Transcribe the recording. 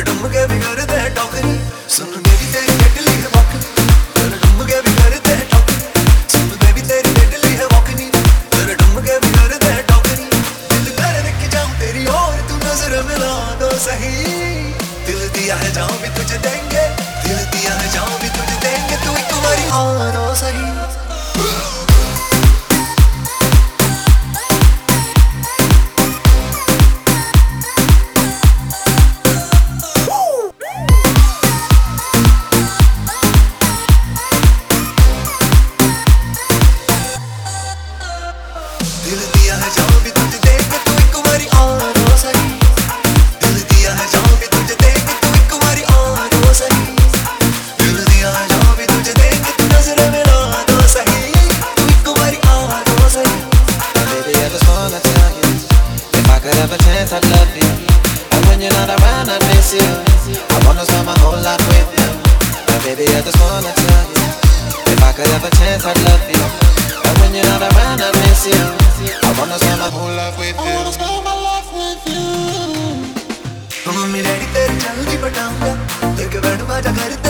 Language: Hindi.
तेरे डुमके भी करते हैं टोकरी सुन बेबी तेरी डेडली है वॉकनी तेरे डुमके भी करते हैं टोकरी सुन बेबी तेरी डेडली है वॉकनी तेरे डुमके भी करते हैं टोकरी दिल कर देख जाऊं तेरी और तू नजर मिला दो सही दिल दिया है जाऊं भी तुझे देंगे दिल दिया है जाऊं भी तुझे देंगे तू एक बारी और ओ सही दिल दिया है जाऊं भी तुझे देंगे तू एक बारी और ओ सही दिल दिया है जाऊं भी तुझे देंगे तू एक बारी और ओ सही दिल दिया है जाऊं भी तुझे देंगे तू नजर मिला दो सही तू एक बारी और ओ सही Baby, I just wanna tell you, if I could have a chance, I'd love you. And when you're not around, I miss you. I wanna spend my whole life with you. But baby, I just wanna tell you, if I could have a chance, I'd love you. And when you're not around, I miss you. I wanna spend my whole life with you. I wanna spend my life with you. Mummy daddy तेरे जल्दी पटाऊंगा लेके बैठ बाजा घर